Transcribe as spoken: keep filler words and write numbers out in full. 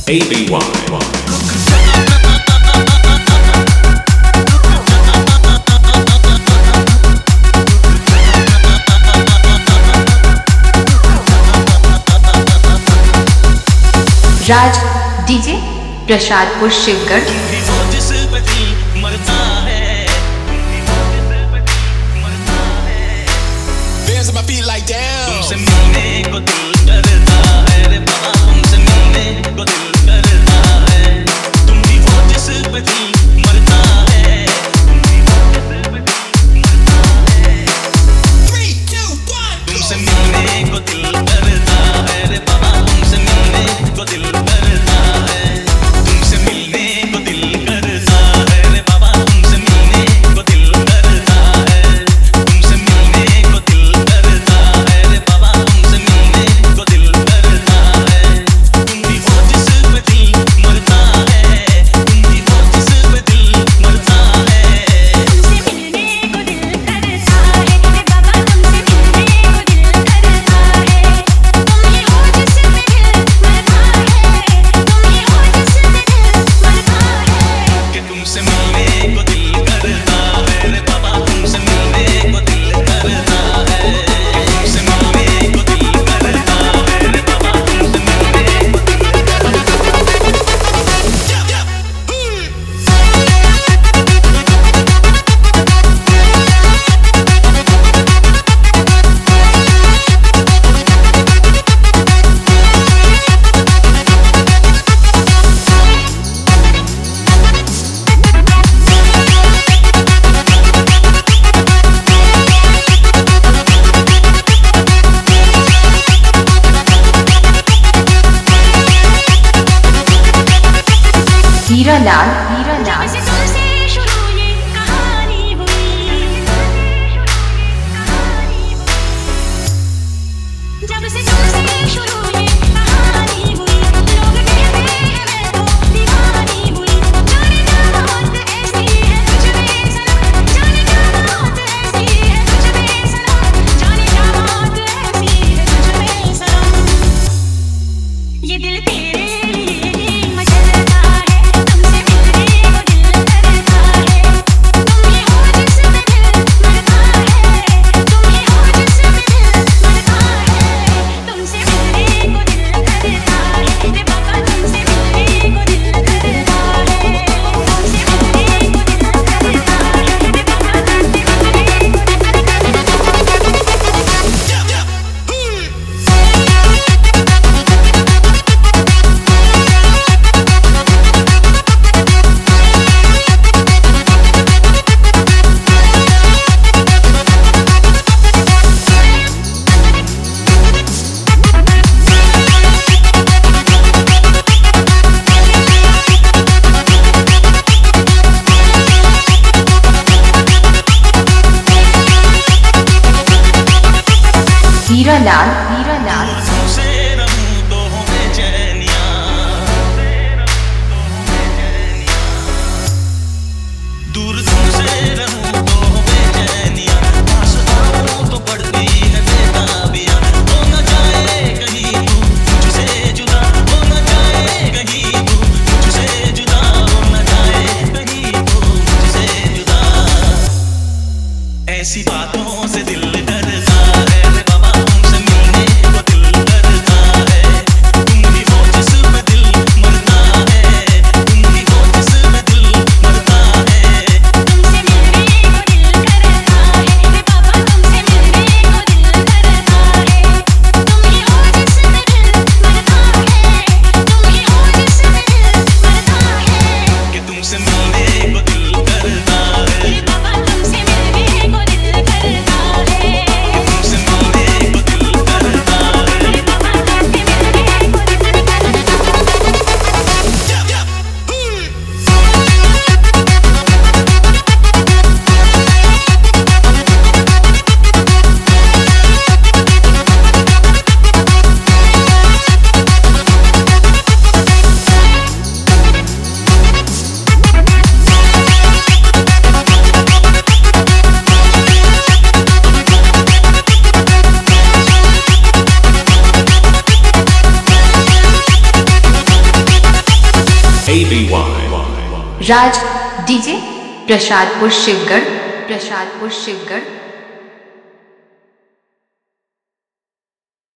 A B Y. Raj DJ Prasadpur Shivgarh. तुमसे मिलने को दिल करता है रे बाबा, तुमसे मिलने को दिल करता है। तुम भी हो जिस पे दिल मरता है, तुम भी हो जिस पे दिल मरता है। Three, two, one, तुमसे मिलने को दिल करता है रे बाबा, तुमसे मिलने को दिल करता है। तुमसे मिलने को दिल करता है रे बाबा, तुमसे मिलने को दिल करता है। तुमसे मिलने को दिल करता है रे बाबा, तुमसे मिलने को दिल करता है। तुम भी हो जिस पे दिल मरता है, तुम भी हो जिस पे दिल मरता है। तुमसे मिलने को दिल करता है रे बाबा, तुमसे मिलने को दिल करता है। तुम ही हो जिस पे दिल मरता है, तुम ही हो जिस पे दिल मरता है। कि तुमसे मिलने को दिल करता है रे बाबा, तुमसे मिलने को दिल करता है। तुमसे मिलने को दिल करता है रे बाबा, तुमसे मिलने को दिल हीरा लाल हीरा लाल जब से तुमसे शुरू ये कहानी हुई, जब से तुमसे शुरू ये कहानी हुई, लोग कहते हैं मैं तो दीवानी हुई। जाने क्या बात ऐसी है तुझ में सनम, जाने क्या बात ऐसी है तुझ में सनम, जाने क्या बात ऐसी है तुझ में सनम। ये दिल तेरे लिए ही मचलता है, तुमसे मिलने को दिल करता है। तुम ही हो जिस पे दिल मरता है, तुम ही हो जिस पे दिल मरता है। तुमसे मिलने को दिल करता है रे बाबा, तुमसे मिलने को दिल करता है। तुमसे मिलने को दिल करता है रे बाबा, तुमसे मिलने को हीरा लाल हीरा लाल तुमसे रहूं तो हो बेचैनियां, दूर तुमसे रहूं तो हो बेचैनियां, पास आऊं तो पड़ती है बेताबियां। हो न जाए कहीं तू मुझसे जुदा, हो न जाए कहीं तू मुझसे जुदा, हो न जाए कहीं तू मुझसे जुदा। ऐसी बातों से दिल डरता है रे बाबा, तुमसे मिलने को दिल करता है। तुम ही हो जिस पे दिल मरता है, तुम ही हो जिस पे दिल मरता है। तुमसे मिलने को दिल करता है रे बाबा, तुमसे मिलने को दिल करता है। तुम ही हो जिस पे दिल मरता है, तुम ही हो जिस पे दिल मरता है। कि तुमसे मिलने को दिल करता है रे बाबा, तुमसे मिलने को दिल करता है। A B Y. Raj DJ Prasadpur Shivgarh Prasadpur Shivgarh